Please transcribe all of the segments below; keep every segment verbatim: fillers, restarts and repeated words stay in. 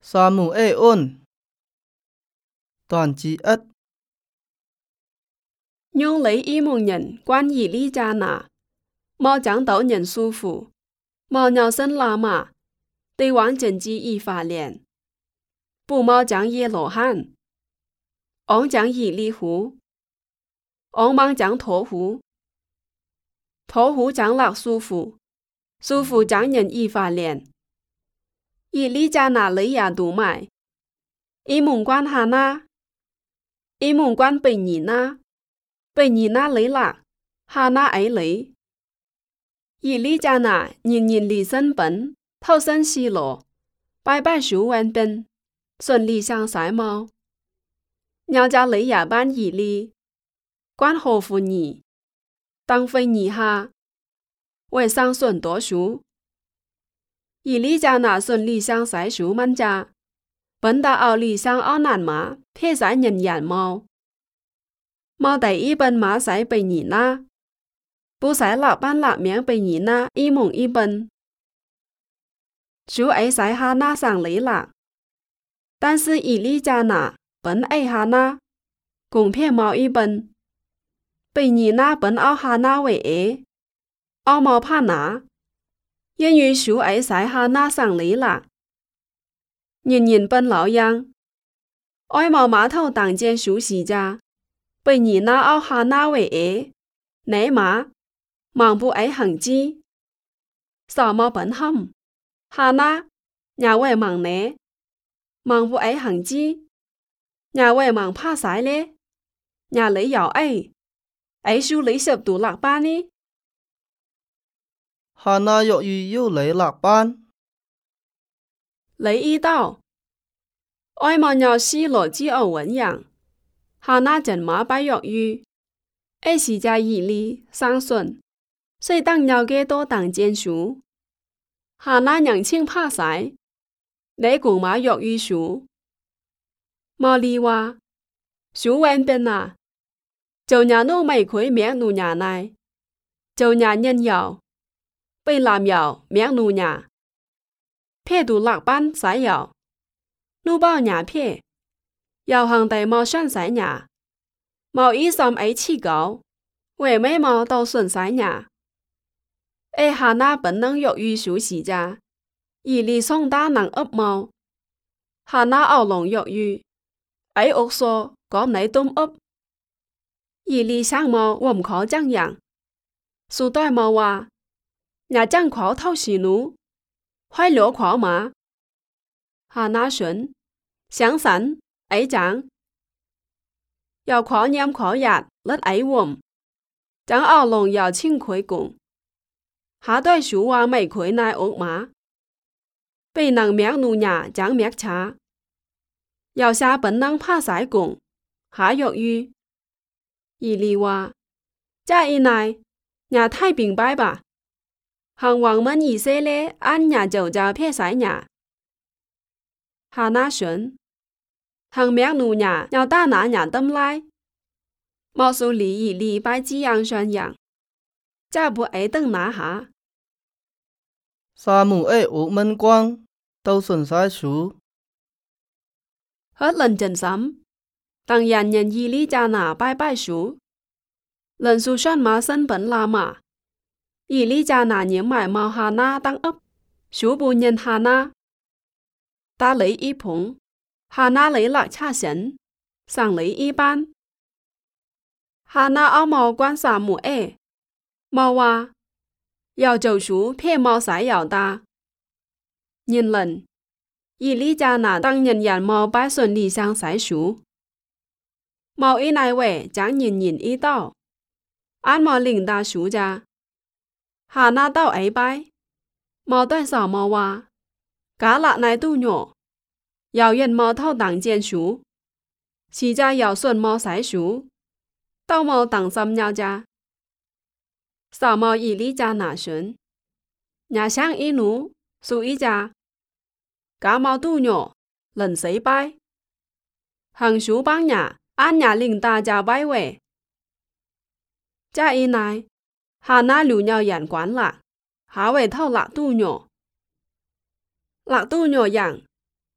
Sa-mu-e-un Toàn chí ất Nhưng lấy ý mong nhận quan ý lý gia nà Mò chẳng tấu nhận su phụ Mò nhau sân la mà Tây王整机一法脸 Bù mò chẳng ye lộ hàn Ông chẳng ý lý hú Ông mang chẳng thổ hú Thổ hú chẳng lạc su phụ Su phụ chẳng nhận ý pháp脸Ý lý gia nà lấy ya đủ mại Ý mong quan hà na Ý mong quan bày nhị na Bày nhị na lấy lạc Hà na ấy lấy Ý lý gia nà nhìn nhìn lý sân bấn Thâu sân xí lộ Bài bài sủ văn bên Xuân lý sang sái mau Nhau gia lấy ya ban ý lý Quan hồ phụ nhị Tăng phây nhị ha Vậy sang xuân tố sủ Ý lý gia nà xuân lý sang sái sủ man gia Bấn đà ảo lý sang ảo nàn má Thế giải nhận nhận mau Mau đại ý bên má sái bày nhị na Bố sái lạc ban lạc miếng bày nhị na Ý mong ý bên Chú ấy sái hà na sang lấy lạc但是ý lý gia nà Bấn ấy hà na Cùng phía mau ý bên Bày nhị na bấn ảo hà na vậy ế Ảo mau pa ná Yên yu chú ấy sái hà na sang lấy lạc Nhìn nhìn bên lão yang Ôi mau má thâu tàng gian chú xì gia Bày nhị na ảo hà na vậy ế Nấy má Mạng bù ấy hẳn chi Sao mau bấn hâm Hà na Nhà vậy mạng nế Mạng bù ấy hẳn chi Nhà vậy mạng pa sái lê Nhà lấy dạo ấy Ấy chú lấy sập tủ lạc ba ní Hà na yo yu yu lấy lạc ban Lấy ý đạo Ôi mau nhau xí lộ chi ở vấn dạng Hà na chẳng má bái dọc yu Ê xì gia ý lý sang xuân Xây tăng nhau ghê tô tàng gian chú Hà na nhẳng chinh pa sái Lấy cùng má dọc yu chú Mau lý hoa Chú quen bên à Châu nhà nô mày khuấy miếng nụ nhà này Châu nhà nhân dạo Bây làm dạo miếng nụ nhà Phê đủ lạc ban sái dạo Nụ bao nhà phê Dạo hàng đầy mau sân sái nhà Mau ý xóm ấy chi gấu Vậy mấy mau tàu xuân sái nhà Ê hà na bấn năng dọc yu chú xì gia Ý lý song đa năng ấp mau Hà na ảo lòng dọc yu Ấy ốc xô có nấy tôm ấp Ý lý sang mau wầm khó chẳng dạng Sú đòi mau hòa Nhà chẳng khó thâu xì nú Hoài lỗ khó mà Hà na xuân Sáng sẵn Ấy chẳng Yào khó nhâm khó yạt Lất ấy wầm Chẳng ảo lòng yào chinh khuấy cùng Hà đòi chú hòa mày khuấy nai ốc má Bây năng miếng nụ nhà chẳng miếng chá Yào xa bấn năng pa sái cùng Hà dọc yu Ý lý hòa Cha ý này Nhà thái bình bái bà Hàng hoàng mân ý xê lê An nhà dầu giáo phê sái nhà Hà na xuân Hàng miếng nụ nhà Nhào ta ná nhà tâm lai Mau su lý ý lý bái chí yang xuân yang Cha bố ấy tâng ná hả Sa-mu-e-u quang Tâu xuân sái chú Hết lần chân sắm Tăng yàn nhân ý lý gia nà bái bái chú Lần su xuân má sân bấn la mà Ý lý gia nà nhiễm mải mau hà na tăng ấp Chú bù nhân hà na Ta lấy ý phúng Hà na lấy lạc cha sấn Sang lấy ý ban Hà na áo màu quan xà mù ê Mau hòa Yào dầu chú phê mau sái yào ta Nhìn lần Ý lý gia nà tăng nhân yàn mau bái xuân lý sang sái chú Mau ý này vậy chẳng nhìn nhìn ý đạo An mau lĩnh đa chú gia Hà na đạo ấy bái Mau đòi xảo mau hòa Cá lạ này tu nhổ Yào yên mau thâu tàng gian chú Xì gia yào xuân mau sái chú Đạo mau tàng xâm nhau gia Xảo mau ý lý gia nà xuân Nhà sáng ý nú Su ý gia Cá mau tu nhổ Lần sấy bái Hàng chú bang nhà An nhà lĩnh đa gia bái vậy Cha ý này Hà na lưu nhau yàn quán lạc Hà vậy thâu lạc tu nhổ Lạc tu nhổ yang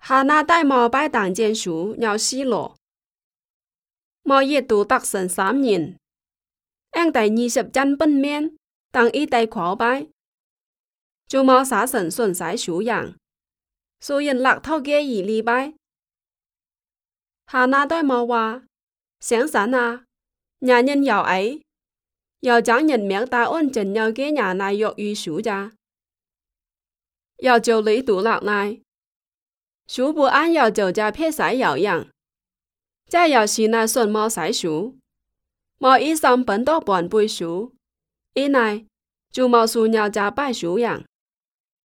Hà na đại mò bái tàng trên sú nhau xí lộ. Mò yết tù tắc sần sám nhìn. Anh tại nhì sập chân bân miên, tàng y tay khó bái. Chú mò xá sần xuân sái sú dạng. Số yên lạc thao ghê ý lý bái. Hà na đại mò hòa. Sáng sáng à, nhà nhân giàu ấy. Giàu chẳng nhận miệng ta ôn chân nhau ghê nhà này dọc yu sú ra. Giàu châu lý tù lạc này. Sú bù án giàu châu ra phê sái giàu dạng. Chá giàu xì na xuân mò sái sú. Mò ý xóm bấn đọc bọn bùi sú. Ý này, chú mò xù nhau ra bái sú dạng.